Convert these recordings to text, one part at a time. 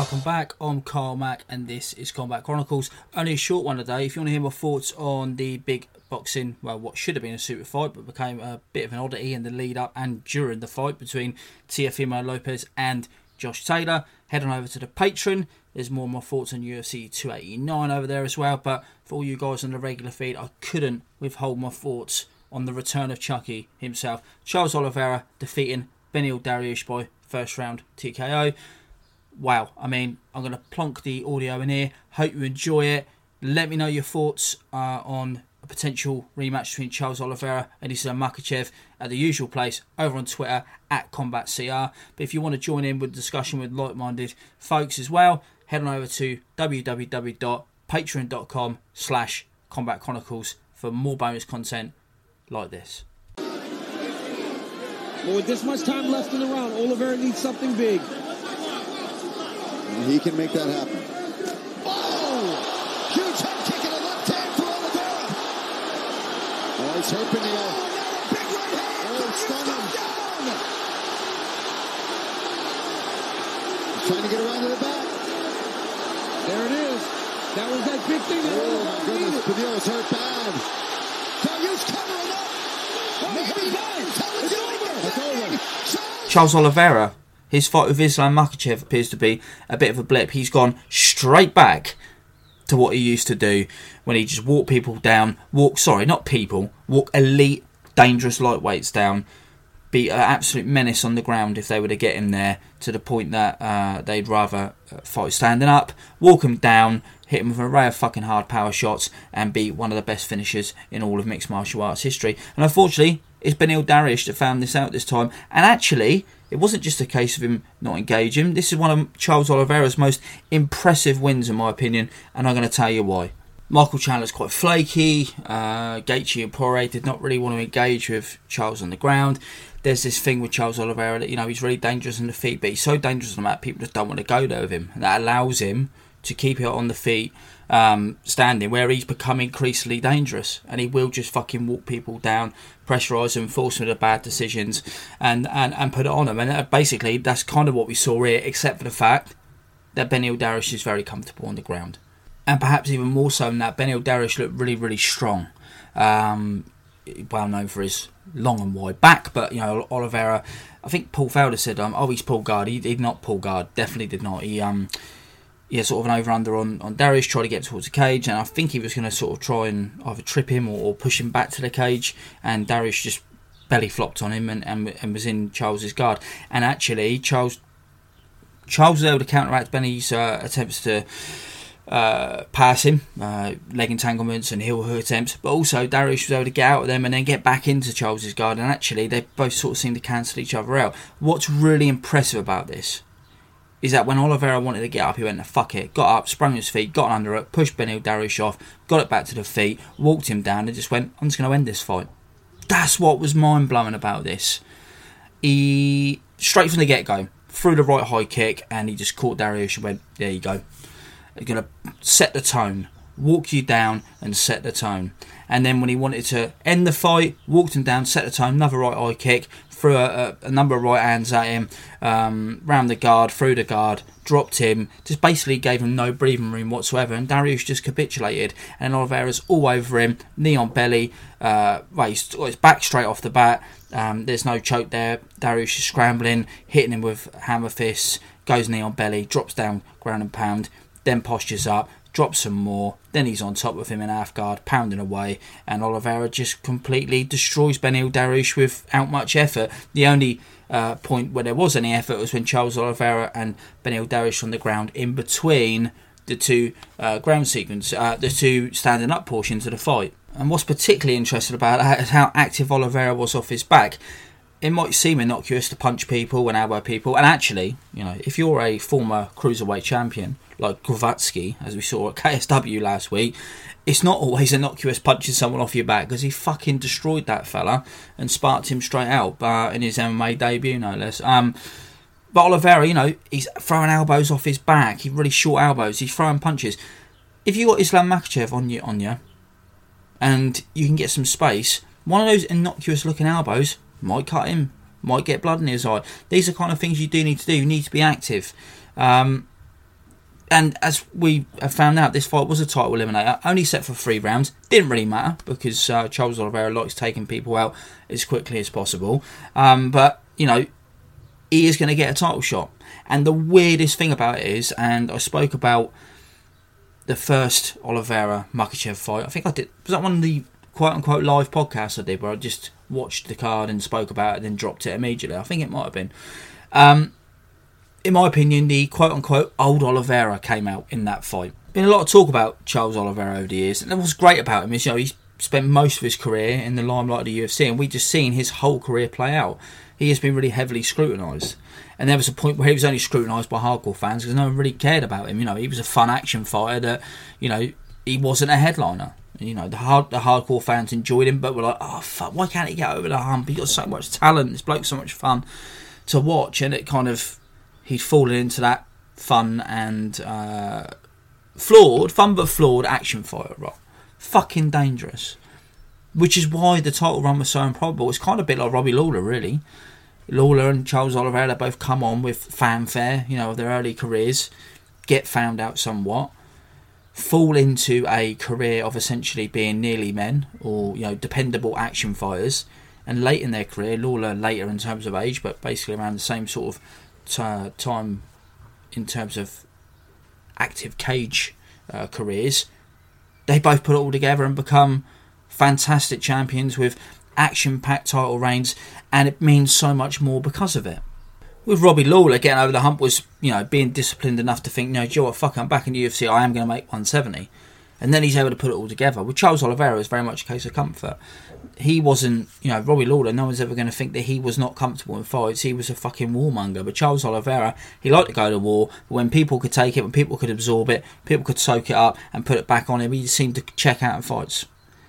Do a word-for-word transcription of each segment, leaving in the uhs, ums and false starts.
Welcome back. I'm Carl Mack and this is Combat Chronicles. Only a short one today. If you want to hear my thoughts on the big boxing, well, what should have been a super fight but became a bit of an oddity in the lead up and during the fight between Teofimo Lopez and Josh Taylor, head on over to the Patreon. There's more of my thoughts on U F C two eighty-nine over there as well. But for all you guys on the regular feed, I couldn't withhold my thoughts on the return of Chucky himself. Charles Oliveira defeating Beneil Dariush by first round T K O. Wow, I mean, I'm going to plonk the audio in here. Hope you enjoy it. Let me know your thoughts uh, on a potential rematch between Charles Oliveira and Islam Makhachev at the usual place over on Twitter at CombatCR. But if you want to join in with the discussion with like-minded folks as well, head on over to www.patreon.com slash Combat Chronicles for more bonus content like this. Well, with this much time left in the round, Oliveira needs something big. And he can make that happen. Oh! Huge head kick and a left hand for Oliveira. Oh, he's hurt Beneil. Oh, now a big right hand. Oh, stun him. Down. He's trying to get around to the back. There it is. That was that big thing that Oh, Oliveira my goodness. needed. Beneil's hurt bad. Dariush covering up. Oh, maybe not. It's over. It's over. Charles Oliveira, his fight with Islam Makhachev appears to be a bit of a blip. He's gone straight back to what he used to do when he just walked people down. Walk, sorry, not people. Walk elite, dangerous lightweights down. Be an absolute menace on the ground if they were to get him there, to the point that uh, they'd rather fight standing up, walk him down, hit him with an array of fucking hard power shots, and be one of the best finishers in all of mixed martial arts history. And unfortunately, it's Beneil Dariush that found this out this time. And actually, it wasn't just a case of him not engaging. This is one of Charles Oliveira's most impressive wins, in my opinion, and I'm going to tell you why. Michael Chandler's quite flaky. Uh, Gaethje and Poirier did not really want to engage with Charles on the ground. There's this thing with Charles Oliveira that, you know, he's really dangerous on the feet, but he's so dangerous on the mat, people just don't want to go there with him. And that allows him to keep it on the feet, um, standing, where he's become increasingly dangerous. And he will just fucking walk people down, pressurise them, force them to bad decisions, and, and, and put it on them. And basically, that's kind of what we saw here, except for the fact that Beneil Dariush is very comfortable on the ground. And perhaps even more so than that, Beneil Dariush looked really, really strong. Um, well known for his long and wide back, but, you know, Oliveira, I think Paul Felder said, um, oh, he's pull guard. He did not pull guard, definitely did not. He, um, he had sort of an over-under on, on Dariush, tried to get towards the cage, and I think he was going to sort of try and either trip him or, or push him back to the cage, and Dariush just belly flopped on him and, and, and was in Charles's guard. And actually, Charles Charles was able to counteract Benny's uh, attempts to Uh, pass him, uh, leg entanglements and heel hook attempts, but also Dariush was able to get out of them and then get back into Charles's guard, and actually they both sort of seemed to cancel each other out. What's really impressive about this is that when Oliveira wanted to get up, he went, fuck it, got up, sprung his feet, got under it, pushed Beneil Dariush off, got it back to the feet, walked him down and just went, I'm just going to end this fight. That's what was mind-blowing about this. He, straight from the get-go, threw the right high kick and he just caught Dariush and went, there you go. They're going to set the tone, walk you down and set the tone. And then when he wanted to end the fight, walked him down, set the tone, another right eye kick, threw a, a, a number of right hands at him, um, round the guard, through the guard, dropped him, just basically gave him no breathing room whatsoever, and Dariush just capitulated. And Oliveira's all over him, knee on belly, uh, well, he's got his back straight off the bat, um, there's no choke there, Dariush is scrambling, hitting him with hammer fists, goes knee on belly, drops down, ground and pound, then postures up, drops some more, then he's on top of him in half guard, pounding away, and Oliveira just completely destroys Beneil Dariush without much effort. The only uh, point where there was any effort was when Charles Oliveira and Beneil Dariush on the ground in between the two uh, ground sequence, uh, the two standing up portions of the fight. And what's particularly interesting about that is how active Oliveira was off his back. It might seem innocuous to punch people and elbow people, and actually, you know, if you're a former cruiserweight champion like Gravatsky, as we saw at K S W last week, it's not always innocuous punching someone off your back, because he fucking destroyed that fella and sparked him straight out uh, in his M M A debut, no less. Um, but Oliveira, you know, he's throwing elbows off his back, he's really short elbows, he's throwing punches. If you got Islam Makhachev on you, on you, and you can get some space, one of those innocuous looking elbows might cut him, might get blood in his eye. These are kind of things you do need to do. You need to be active. Um, And as we have found out, this fight was a title eliminator, only set for three rounds. Didn't really matter because uh, Charles Oliveira likes taking people out as quickly as possible. Um, but, you know, he is going to get a title shot. And the weirdest thing about it is, and I spoke about the first Oliveira-Makhachev fight. I think I did. Was that one of the quote-unquote live podcasts I did where I just watched the card and spoke about it and then dropped it immediately? I think it might have been. Um... In my opinion, the quote-unquote old Oliveira came out in that fight. Been a lot of talk about Charles Oliveira over the years, and what's great about him is, you know, he's spent most of his career in the limelight of the U F C, and we've just seen his whole career play out. He has been really heavily scrutinised, and there was a point where he was only scrutinised by hardcore fans because no one really cared about him. You know, he was a fun action fighter that, you know, he wasn't a headliner. You know, the hard the hardcore fans enjoyed him, but were like, oh fuck, why can't he get over the hump? He's got so much talent. This bloke's so much fun to watch, and it kind of. He'd fallen into that fun and uh, flawed, fun but flawed action fighter role. Fucking dangerous. Which is why the title run was so improbable. It's kind of a bit like Robbie Lawler, really. Lawler and Charles Oliveira, they both come on with fanfare, you know, of their early careers, get found out somewhat, fall into a career of essentially being nearly men, or, you know, dependable action fighters, and late in their career, Lawler later in terms of age, but basically around the same sort of Uh, time in terms of active cage uh, careers, they both put it all together and become fantastic champions with action-packed title reigns, and it means so much more because of it. With Robbie Lawler, getting over the hump was, you know, being disciplined enough to think, no, Joe, what, fuck, I'm back in the U F C, I am going to make one seventy. And then he's able to put it all together. With Charles Oliveira, it's very much a case of comfort. He wasn't, you know, Robbie Lawler, no one's ever going to think that he was not comfortable in fights. He was a fucking warmonger. But Charles Oliveira, he liked to go to war. But when people could take it, when people could absorb it, people could soak it up and put it back on him, he seemed to check out in fights.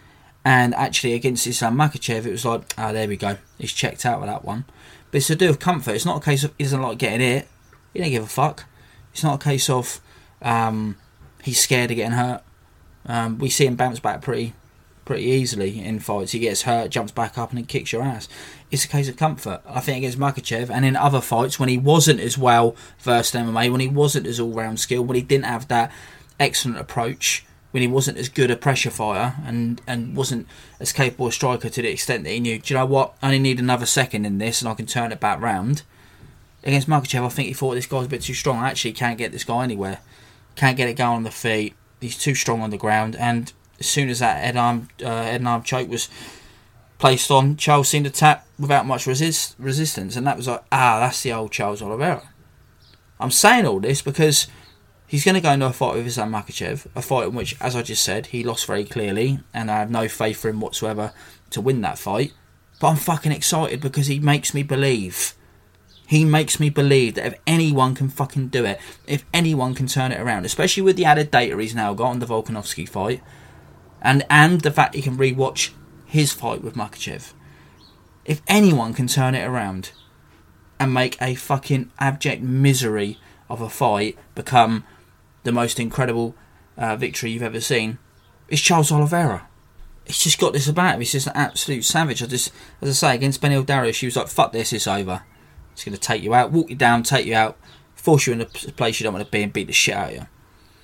And actually, against Islam Makhachev, it was like, ah, oh, there we go. He's checked out with that one. But it's to do with comfort. It's not a case of he doesn't like getting hit. He don't give a fuck. It's not a case of um, he's scared of getting hurt. Um, we see him bounce back pretty pretty easily in fights. He gets hurt, jumps back up and then kicks your ass. It's a case of comfort. I think against Makhachev and in other fights when he wasn't as well versed in M M A, when he wasn't as all-round skilled, when he didn't have that excellent approach, when he wasn't as good a pressure fighter and, and wasn't as capable a striker to the extent that he knew, do you know what, I only need another second in this and I can turn it back round. Against Makhachev, I think he thought this guy's a bit too strong. I actually can't get this guy anywhere. Can't get it going on the feet. He's too strong on the ground, and as soon as that head arm, uh, head and arm choke was placed on, Charles seemed to tap without much resist, resistance, and that was like, ah, that's the old Charles Oliveira. I'm saying all this because he's going to go into a fight with Islam Makhachev, a fight in which, as I just said, he lost very clearly, and I have no faith for him whatsoever to win that fight. But I'm fucking excited because he makes me believe. He makes me believe that if anyone can fucking do it, if anyone can turn it around, especially with the added data he's now got on the Volkanovski fight, and, and the fact he can rewatch his fight with Makhachev, if anyone can turn it around and make a fucking abject misery of a fight become the most incredible uh, victory you've ever seen, it's Charles Oliveira. He's just got this about him. He's just an absolute savage. I just, as I say, against Beneil Dariush, he was like, fuck this, it's over. It's going to take you out, walk you down, take you out, force you in a place you don't want to be and beat the shit out of you.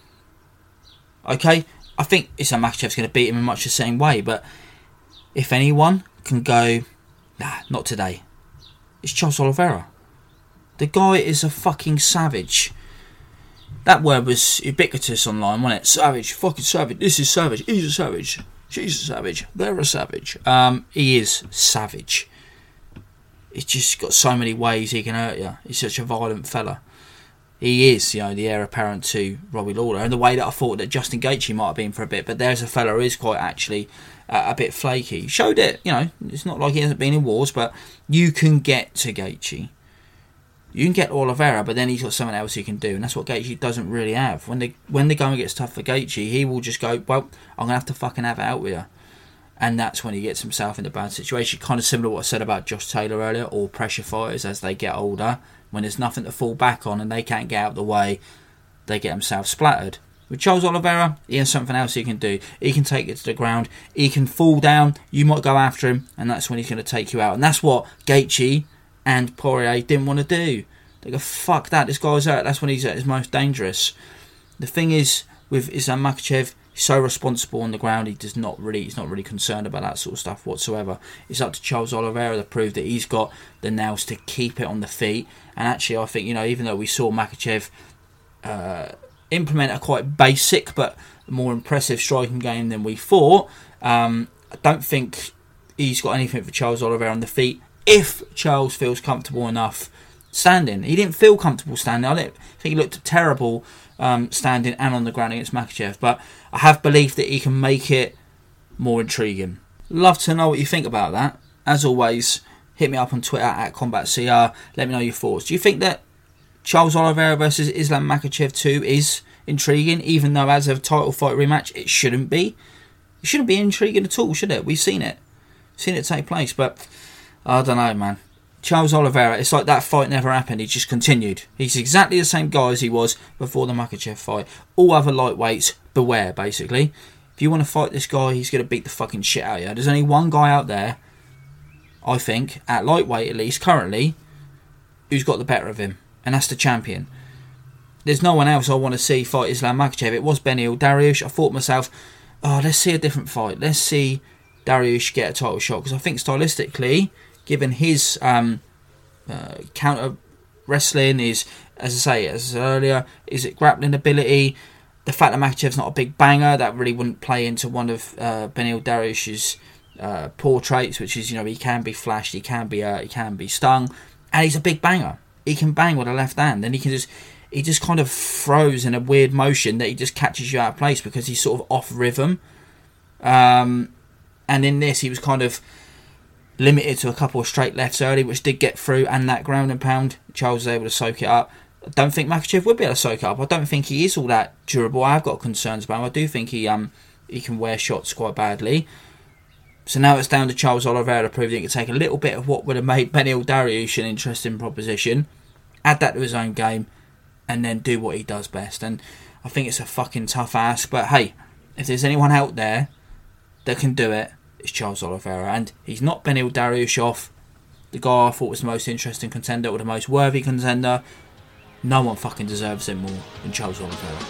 Okay? I think Islam Makhachev's going to beat him in much the same way, but if anyone can go, nah, not today, it's Charles Oliveira. The guy is a fucking savage. That word was ubiquitous online, wasn't it? Savage, fucking savage, this is savage, he's a savage, she's a savage, they're a savage. Um, he is savage. He's just got so many ways he can hurt you. He's such a violent fella. He is, you know, the heir apparent to Robbie Lawler, and the way that I thought that Justin Gaethje might have been for a bit, but there's a fella who is quite actually uh, a bit flaky. Showed it, you know, it's not like he hasn't been in wars, but you can get to Gaethje. You can get Oliveira, but then he's got something else he can do, and that's what Gaethje doesn't really have. When the when the going gets tough for Gaethje, he will just go, well, I'm going to have to fucking have it out with you. And that's when he gets himself in a bad situation. Kind of similar to what I said about Josh Taylor earlier, or pressure fighters as they get older. When there's nothing to fall back on and they can't get out of the way, they get themselves splattered. With Charles Oliveira, he has something else he can do. He can take it to the ground. He can fall down. You might go after him, and that's when he's going to take you out. And that's what Gaethje and Poirier didn't want to do. They go, fuck that, this guy's out. That's when he's at his most dangerous. the thing is with Islam Makhachev, he's so responsible on the ground. He does not really, he's not really concerned about that sort of stuff whatsoever. It's up to Charles Oliveira to prove that he's got the nails to keep it on the feet. And actually, I think, you know, even though we saw Makhachev uh, implement a quite basic but more impressive striking game than we thought, um, I don't think he's got anything for Charles Oliveira on the feet if Charles feels comfortable enough standing. He didn't feel comfortable standing. I think he looked terrible um, standing and on the ground against Makhachev, but I have belief that he can make it more intriguing. Love to know what you think about that. As always, hit me up on Twitter at CombatCR. Let me know your thoughts. Do you think that Charles Oliveira versus Islam Makhachev two is intriguing, even though as a title fight rematch it shouldn't be? It shouldn't be intriguing at all, should it? We've seen it. Seen it take place, but I don't know, man. Charles Oliveira, it's like that fight never happened. He just continued. He's exactly the same guy as he was before the Makhachev fight. All other lightweights, beware, basically. If you want to fight this guy, he's going to beat the fucking shit out of you. There's only one guy out there, I think, at lightweight at least, currently, who's got the better of him. And that's the champion. There's no one else I want to see fight Islam Makhachev. It was Beneil Dariush. I thought to myself, oh, let's see a different fight. Let's see Dariush get a title shot. Because I think stylistically, given his um, uh, counter wrestling, is, as I say, as earlier, is it grappling ability, the fact that Makhachev's not a big banger, that really wouldn't play into one of uh, Beneil Dariush's uh, poor traits, which is, you know, he can be flashed, he can be uh, he can be stung, and he's a big banger. He can bang with a left hand, and he can just he just kind of throws in a weird motion that he just catches you out of place because he's sort of off rhythm. Um, and in this, he was kind of limited to a couple of straight lefts early, which did get through, and that ground and pound, Charles was able to soak it up. I don't think Makhachev would be able to soak it up. I don't think he is all that durable. I've got concerns about him. I do think he um he can wear shots quite badly. So now it's down to Charles Oliveira to prove that he can take a little bit of what would have made Beneil Dariush an interesting proposition, add that to his own game, and then do what he does best. And I think it's a fucking tough ask, but hey, if there's anyone out there that can do it, it's Charles Oliveira. And he's not Beneil Dariush off, the guy I thought was the most interesting contender or the most worthy contender. No one fucking deserves it more than Charles Oliveira.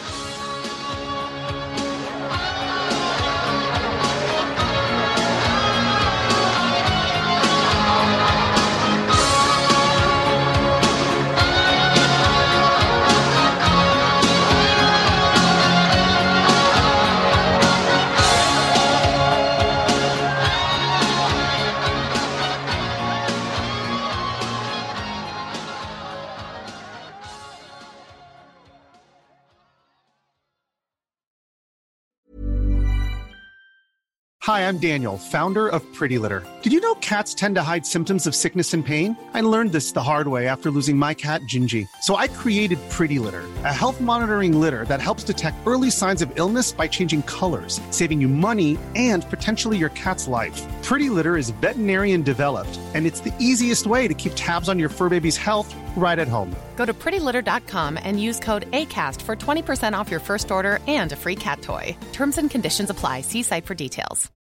Hi, I'm Daniel, founder of Pretty Litter. Did you know cats tend to hide symptoms of sickness and pain? I learned this the hard way after losing my cat, Gingy. So I created Pretty Litter, a health monitoring litter that helps detect early signs of illness by changing colors, saving you money and potentially your cat's life. Pretty Litter is veterinarian developed, and it's the easiest way to keep tabs on your fur baby's health right at home. Go to pretty litter dot com and use code ACAST for twenty percent off your first order and a free cat toy. Terms and conditions apply. See site for details.